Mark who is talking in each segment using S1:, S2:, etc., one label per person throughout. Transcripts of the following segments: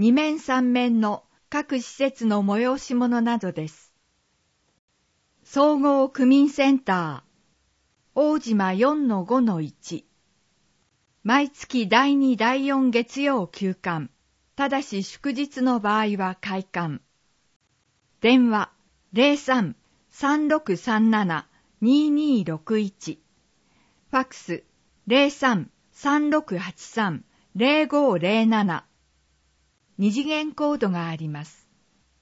S1: 2面3面の各施設の催し物などです。総合区民センター、大島 4-5-1。毎月第2第4月曜休館。ただし祝日の場合は開館。電話03-3637-2261。ファックス03-3683-0507。二次元コードがあります。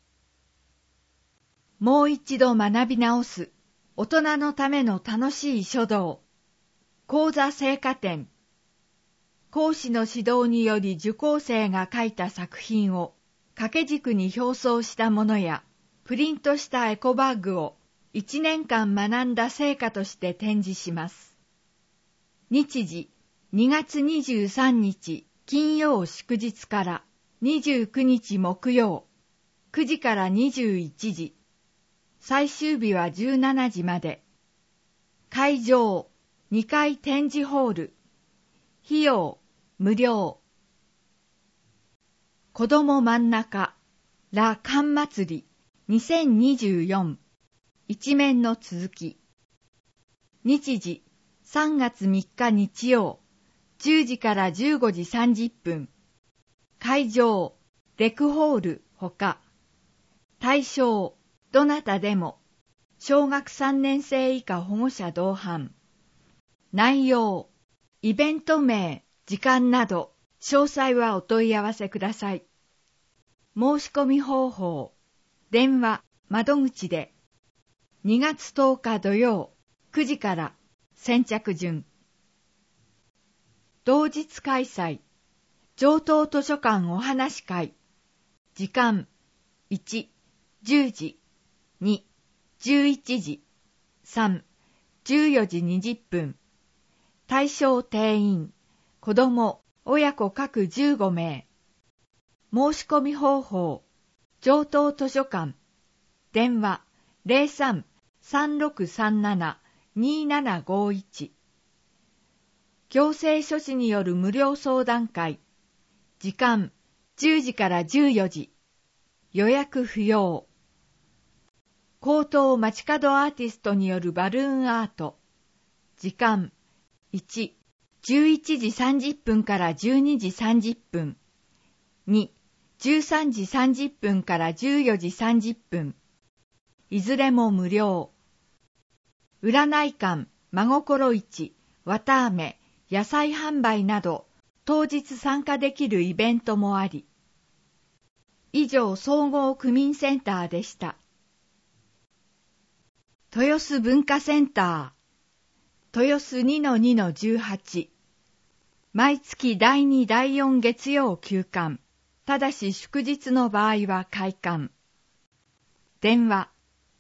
S1: もう一度学び直す大人のための楽しい書道。講座成果展。講師の指導により受講生が書いた作品を掛け軸に表装したものや、プリントしたエコバッグを1年間学んだ成果として展示します。日時2月23日金曜祝日から29日木曜9時から21時。最終日は17時まで。会場2階展示ホール。費用無料。子ども真ん中ラ・カン祭り2024。一面の続き。日時3月3日日曜10時から15時30分。会場レクホールほか。対象どなたでも。小学3年生以下保護者同伴。内容イベント名、時間など詳細はお問い合わせください。申し込み方法電話窓口で2月10日土曜9時から先着順。同日開催上等図書館お話会。時間1、10時2、11時3、14時20分。対象定員子ども、親子各15名。申し込み方法上等図書館電話03-3637-2751。行政書士による無料相談会。時間10時から14時。予約不要。高等街角アーティストによるバルーンアート。時間1、11時30分から12時30分。2、13時30分から14時30分。いずれも無料。占い館、真心市、綿あめ、野菜販売など、当日参加できるイベントもあり。以上、総合区民センターでした。豊洲文化センター、豊洲 2-2-18。毎月第2第4月曜休館。ただし祝日の場合は開館。電話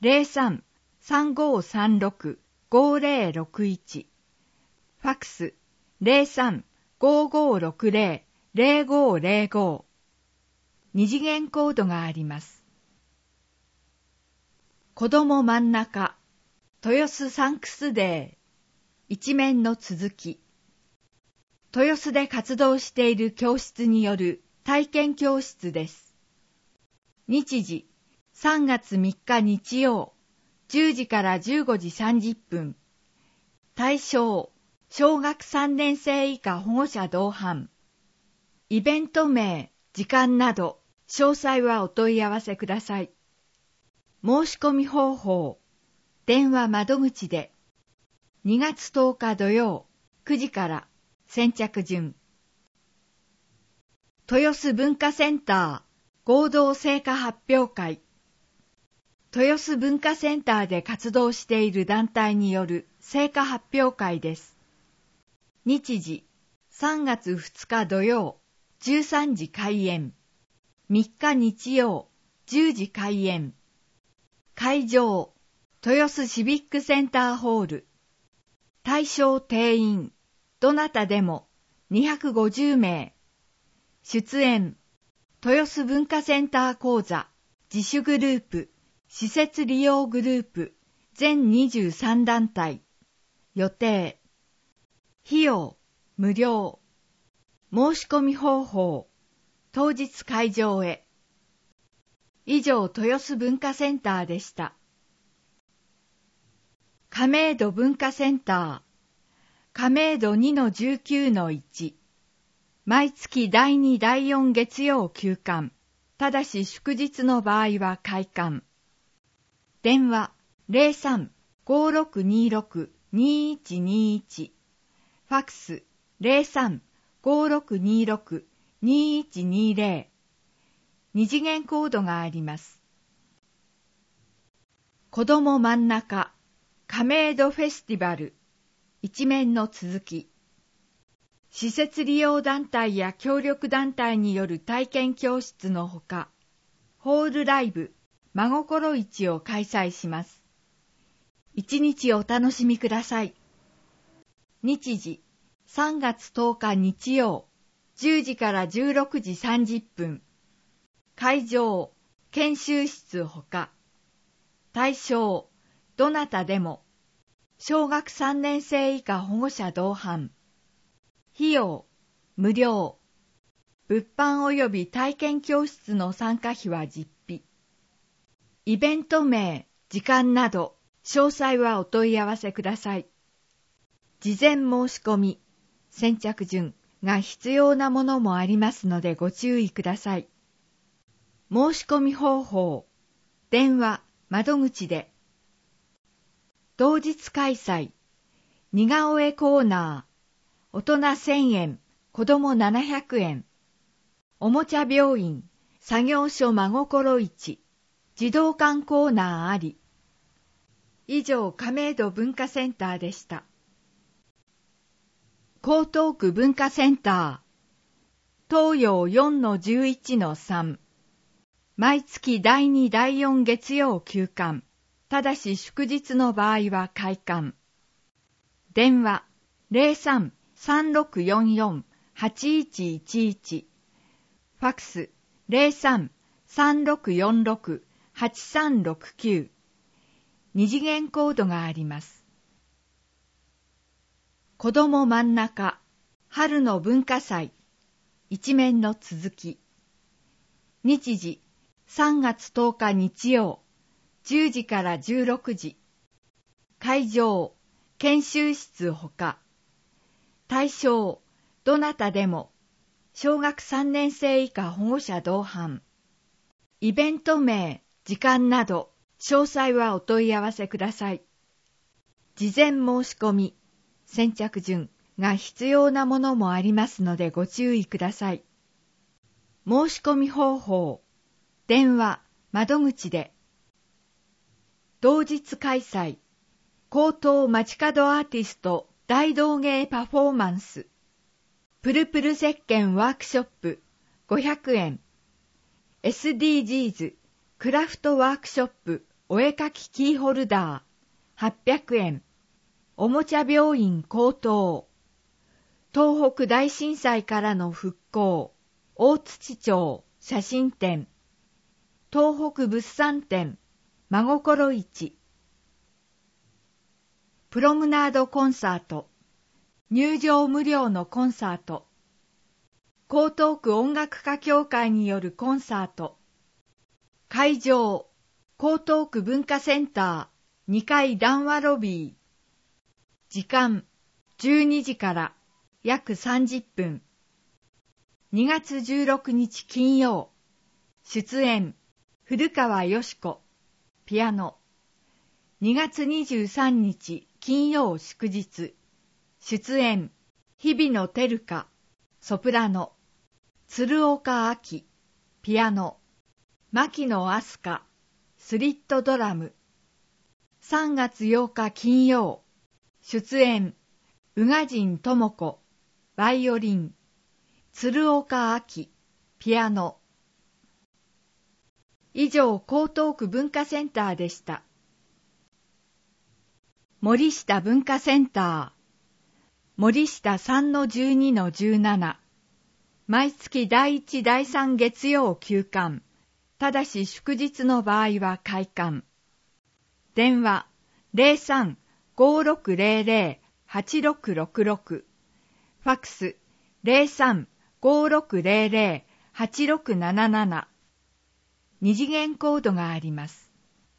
S1: 03-3536-5061。ファックス03-5560-0505。二次元コードがあります。子ども真ん中豊洲サンクスデー。一面の続き。豊洲で活動している教室による体験教室です。日時3月3日日曜10時から15時30分。対象小学3年生以下保護者同伴。イベント名、時間など詳細はお問い合わせください。申し込み方法電話窓口で2月10日土曜9時から先着順。豊洲文化センター合同成果発表会。豊洲文化センターで活動している団体による成果発表会です。日時3月2日土曜13時開演。3日日曜10時開演。会場豊洲シビックセンターホール。対象定員どなたでも250名。出演豊洲文化センター講座自主グループ施設利用グループ全23団体。予定費用無料。申し込み方法当日会場へ。以上、豊洲文化センターでした。亀戸文化センター、亀戸 2-19-1、毎月第2第4月曜休館、ただし祝日の場合は開館。電話03-5626-2121、ファクス03-5626-2120、二次元コードがあります。子ども真ん中亀戸フェスティバル一面の続き。施設利用団体や協力団体による体験教室のほか、ホールライブ真心市を開催します。一日お楽しみください。日時3月10日日曜10時から16時30分。会場研修室ほか。対象どなたでも。小学3年生以下保護者同伴。費用無料。物販及び体験教室の参加費は実費。イベント名、時間など詳細はお問い合わせください。事前申し込み、先着順が必要なものもありますのでご注意ください。申し込み方法、電話、窓口で。当日開催、似顔絵コーナー、大人1000円、子供700円。おもちゃ病院、作業所真心市、児童館コーナーあり。以上、亀戸文化センターでした。江東区文化センター、東洋 4-11-3、毎月第2第4月曜休館、ただし祝日の場合は開館。電話03-3644-8111、ファクス03-3646-8369、二次元コードがあります。子ども真ん中春の文化祭一面の続き。日時3月10日日曜10時から16時。会場研修室ほか。対象どなたでも。小学3年生以下保護者同伴。イベント名、時間など詳細はお問い合わせください。事前申し込み、先着順が必要なものもありますのでご注意ください。申し込み方法、電話、窓口で。当日開催、高等街角アーティスト大道芸パフォーマンス、プルプル石鹸ワークショップ500円、SDGs クラフトワークショップお絵かきキーホルダー800円、おもちゃ病院高等、東北大震災からの復興、大槌町写真展、東北物産展、真心市、プロムナードコンサート、入場無料のコンサート、江東区音楽家協会によるコンサート、会場、江東区文化センター2階談話ロビー、時間12時から約30分、2月16日金曜、出演、古川よし子、ピアノ、2月23日金曜祝日、出演、日比野照香、ソプラノ、鶴岡明、ピアノ、牧野飛鳥、スリットドラム。3月8日金曜、出演、宇賀神智子、バイオリン、鶴岡明、ピアノ。以上、江東区文化センターでした。森下文化センター、森下 3-12-17、毎月第1第3月曜休館、ただし祝日の場合は開館。電話03-5600-8666、ファクス03-5600-8666 8677。二次元コードがあります。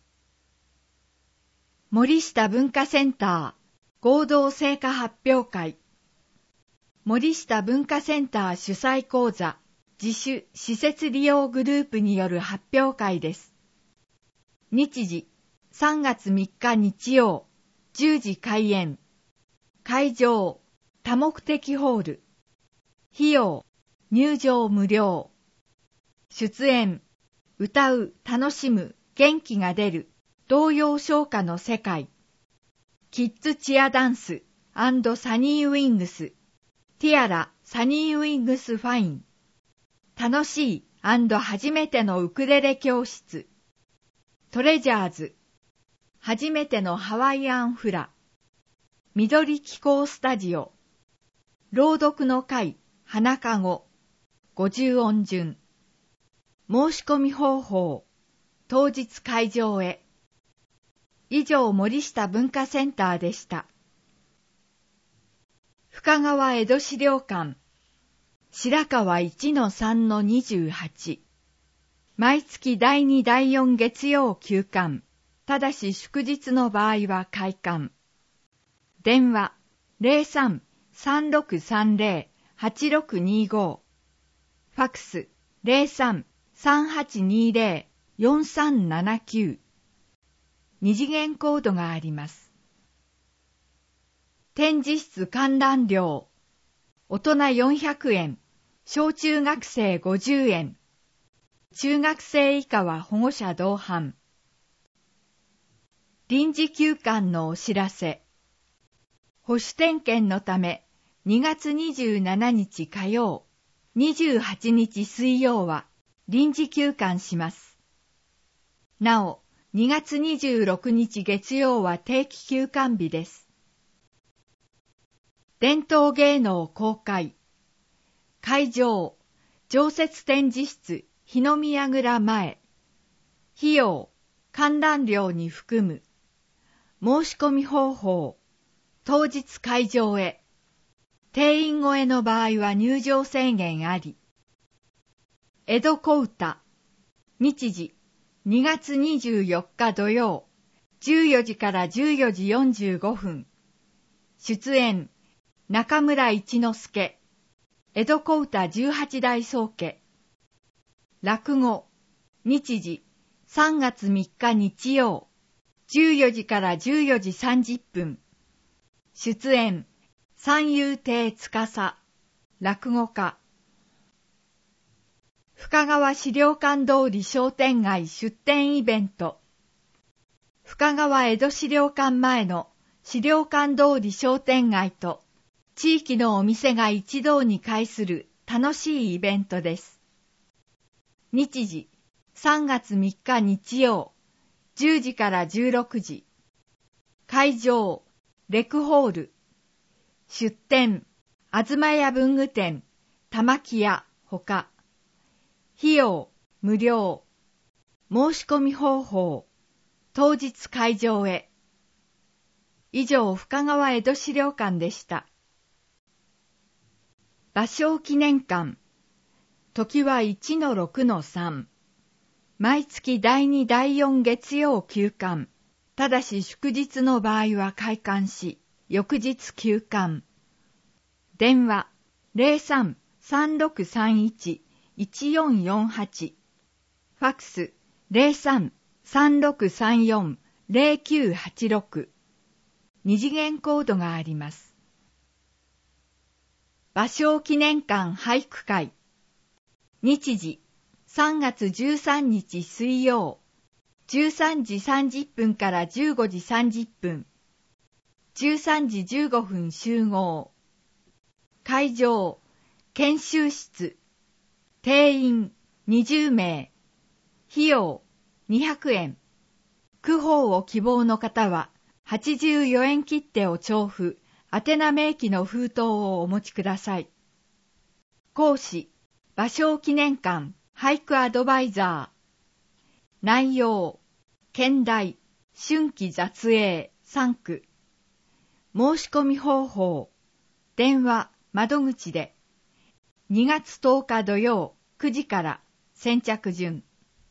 S1: 森下文化センター合同成果発表会。森下文化センター主催講座自主施設利用グループによる発表会です。日時3月3日日曜10時開演。会場多目的ホール。費用入場無料。出演歌う楽しむ元気が出る童謡唱歌の世界。キッズチアダンス&サニーウィングス。ティアラサニーウィングスファイン。楽しい&初めてのウクレレ教室。トレジャーズ。初めてのハワイアンフラ。緑気候スタジオ。朗読の会花かご。50音順。申し込み方法。当日会場へ。以上森下文化センターでした。深川江戸資料館。白川 1-3-28。毎月第2第4月曜休館。ただし祝日の場合は開館。電話03-3630-8625。ファクス03-3820-4379。二次元コードがあります。展示室観覧料。大人400円。小中学生50円。中学生以下は保護者同伴。臨時休館のお知らせ。保守点検のため、2月27日火曜、28日水曜は臨時休館します。なお、2月26日月曜は定期休館日です。伝統芸能公開。会場、常設展示室、日の宮蔵前。費用、観覧料に含む。申し込み方法。当日会場へ。定員超えの場合は入場制限あり。江戸小唄。日時、2月24日土曜、14時から14時45分。出演、中村一之助。江戸小唄18代宗家。落語、日時、3月3日日曜、14時から14時30分。出演、三遊亭司。落語家。深川資料館通り商店街出店イベント。深川江戸資料館前の資料館通り商店街と地域のお店が一堂に会する楽しいイベントです。日時、3月3日日曜、10時から16時。会場、レクホール。出店、東屋文具店、玉木屋、ほか。費用、無料。申し込み方法。当日会場へ。以上、深川江戸資料館でした。芭蕉記念館。時は 1-6-3。毎月第2第4月曜休館。ただし祝日の場合は開館し、翌日休館。電話03-3631-1448。ファクス03-3634-0986。二次元コードがあります。芭蕉記念館俳句会。日時3月13日水曜、13時30分から15時30分。13時15分集合。会場、研修室。定員20名。費用200円。句報を希望の方は84円切手を調布、宛名明記の封筒をお持ちください。講師、芭蕉記念館俳句アドバイザー。内容、兼題、春季雑詠3句。申し込み方法、電話、窓口で。2月10日土曜、 9時から先着順。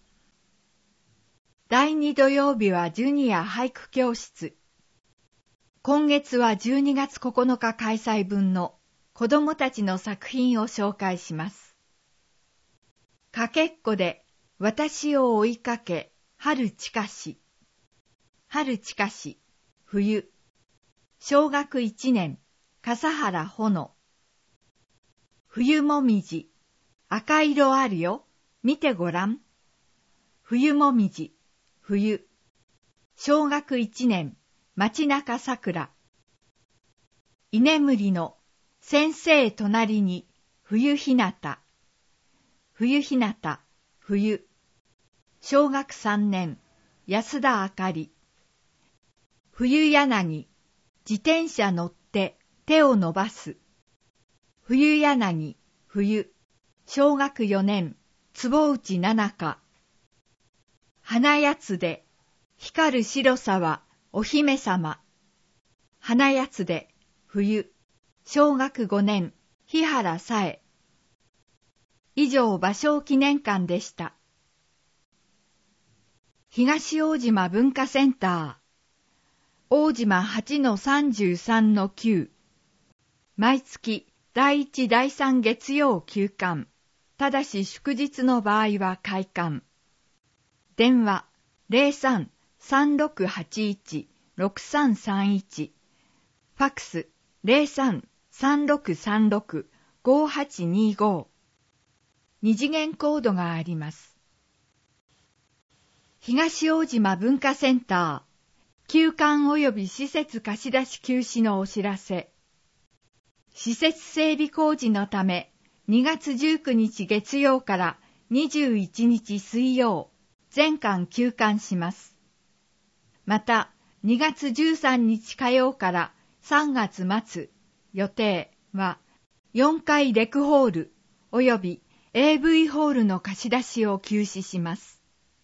S1: 第2土曜日はジュニア俳句教室。今月は12月9日開催分の子供たちの作品を紹介します。かけっこで私を追いかけ、春近し。春近し、冬。小学1年、笠原ほの。冬もみじ、赤色あるよ、見てごらん。冬もみじ、冬。小学1年、町中桜。居眠りの先生隣に冬ひなた。冬ひなた、冬。小学3年、安田あかり。冬柳、自転車乗って手を伸ばす。冬柳、冬。小学4年、坪内七香。花やつで、光る白さはお姫様。花やつで、冬。小学5年、日原さえ。以上、芭蕉記念館でした。東大島文化センター。大島 8-33-9。毎月第1第3月曜休館。ただし祝日の場合は開館。電話03-3681-6331。ファックス03-3636-5825。二次元コードがあります。東大島文化センター。休館及び施設貸し出し休止のお知らせ。施設整備工事のため、2月19日月曜から21日水曜、全館休館します。また、2月13日火曜から3月末、予定は、4階レクホール及び AV ホールの貸し出しを休止します。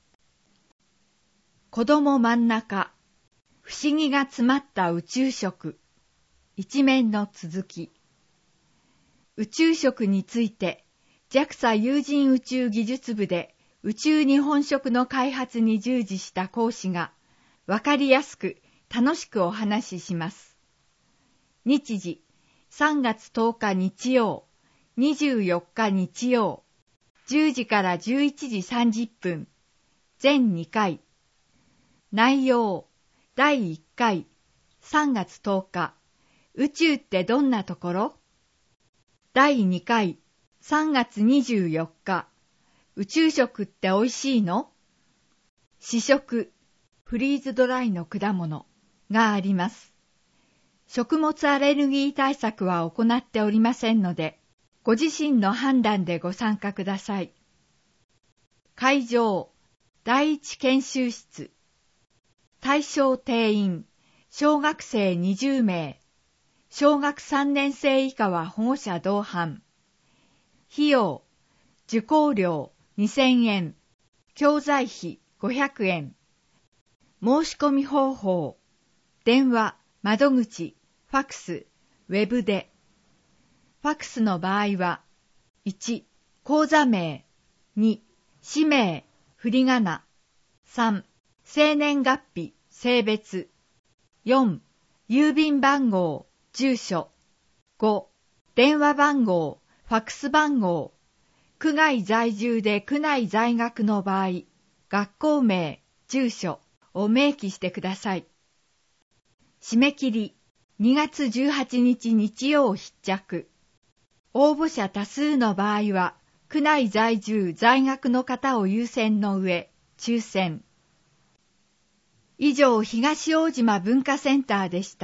S1: 子供真ん中。不思議が詰まった宇宙食。一面の続き。宇宙食について、JAXA 有人宇宙技術部で宇宙日本食の開発に従事した講師が、わかりやすく楽しくお話しします。日時、3月10日日曜、24日日曜、10時から11時30分、全2回。内容、第1回、3月10日、宇宙ってどんなところ？第2回、3月24日、宇宙食っておいしいの？試食、フリーズドライの果物があります。食物アレルギー対策は行っておりませんので、ご自身の判断でご参加ください。会場、第一研修室。対象定員、小学生20名、小学3年生以下は保護者同伴。費用、受講料2000円、教材費500円。申し込み方法、電話、窓口、ファックス、ウェブで。ファックスの場合は、1、口座名、2、氏名、振り仮名、3、生年月日、性別。4、郵便番号、住所。5、電話番号、ファックス番号。区外在住で区内在学の場合、学校名、住所を明記してください。締め切り、2月18日日曜必着。応募者多数の場合は、区内在住在学の方を優先の上、抽選。以上、東大島文化センターでした。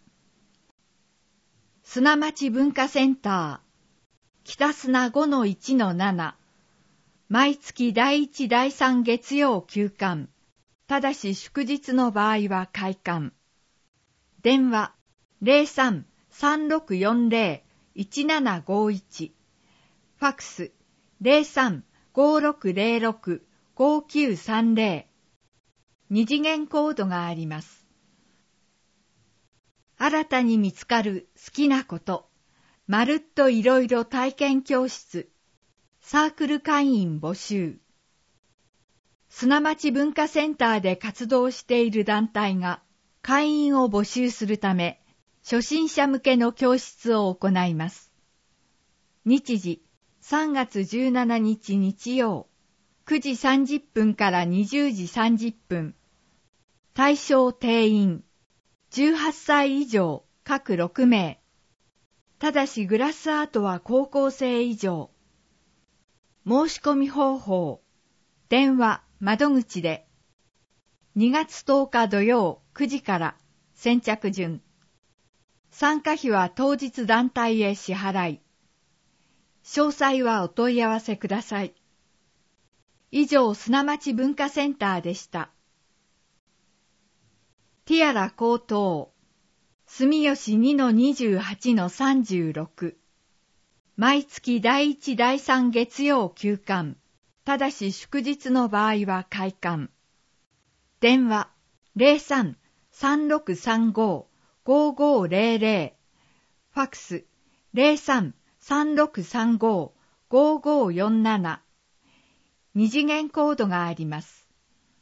S1: 砂町文化センター、北砂 5-1-7。毎月第1第3月曜休館。ただし祝日の場合は開館。電話03-3640-1751。ファックス03-5606-5930。二次元コードがあります。新たに見つかる好きなこと、まるっといろいろ体験教室。 サークル会員募集。砂町文化センターで活動している団体が会員を募集するため、初心者向けの教室を行います。日時、3月17日日曜、9時30分から20時30分。対象定員、18歳以上各6名。ただしグラスアートは高校生以上。申し込み方法、電話、窓口で。2月10日土曜9時から先着順。参加費は当日団体へ支払い。詳細はお問い合わせください。以上、砂町文化センターでした。ティアラ高等、住吉 2-28-36。毎月第1第3月曜休館。ただし祝日の場合は開館。電話03-3635-5500。ファックス03-3635-5547。二次元コードがあります。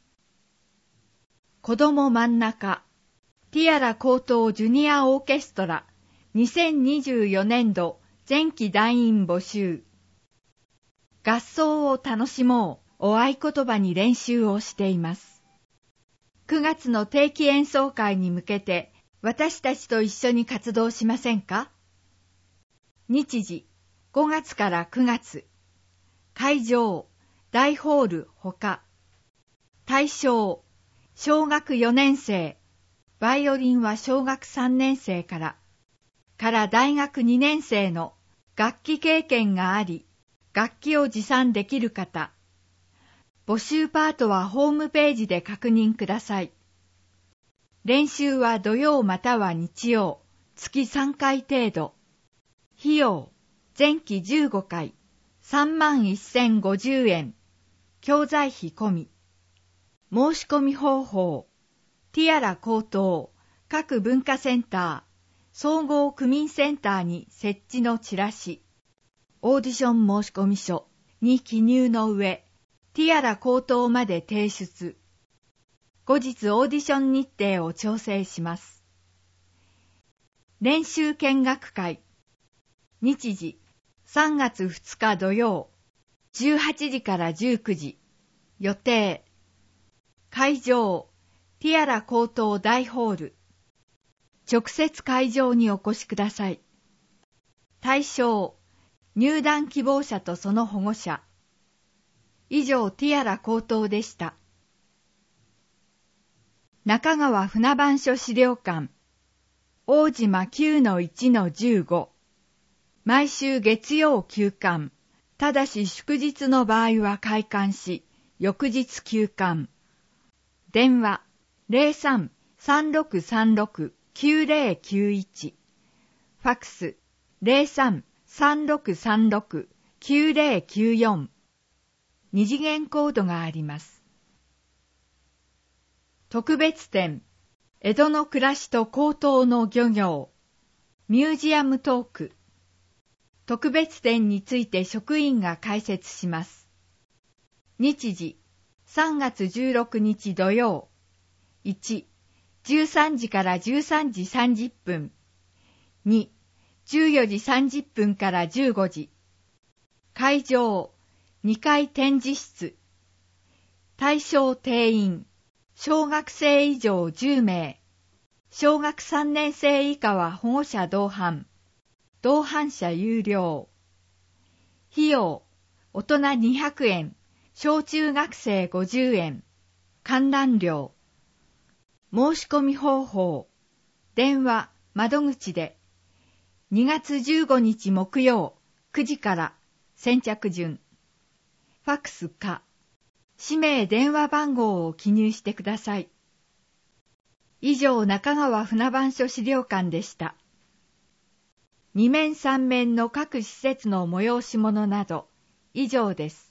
S1: 子供真ん中、ティアラ高等ジュニアオーケストラ、2024年度前期団員募集。合奏を楽しもうを合言葉に練習をしています。9月の定期演奏会に向けて私たちと一緒に活動しませんか？日時、5月から9月。会場、大ホールほか。対象、小学4年生。バイオリンは小学3年生から大学2年生の楽器経験があり、楽器を持参できる方。募集パートはホームページで確認ください。練習は土曜または日曜、月3回程度。費用、前期15回、31,050円。教材費込み。申し込み方法、ティアラ高等、各文化センター、総合区民センターに設置のチラシ。オーディション申込書に記入の上、ティアラ高等まで提出。後日オーディション日程を調整します。練習見学会。日時、3月2日土曜、18時から19時。予定。会場、ティアラ高等大ホール。直接会場にお越しください。対象、入団希望者とその保護者。以上、ティアラ高等でした。中川船番所資料館。大島 9-1-15。毎週月曜休館。ただし祝日の場合は開館し、翌日休館。電話03-3636-9091。ファックス03-3636-9094。二次元コードがあります。特別展、江戸の暮らしと高等の漁業、ミュージアムトーク。特別展について職員が解説します。日時、3月16日土曜。1、13時から13時30分。2、14時30分から15時。会場、2階展示室。対象定員、小学生以上10名。小学3年生以下は保護者同伴。同伴者有料。費用、大人200円、小中学生50円。観覧料。申し込み方法、電話、窓口で。2月15日木曜、9時から先着順。ファックスか、氏名電話番号を記入してください。以上、中川船番所資料館でした。2面3面の各施設の催し物など、以上です。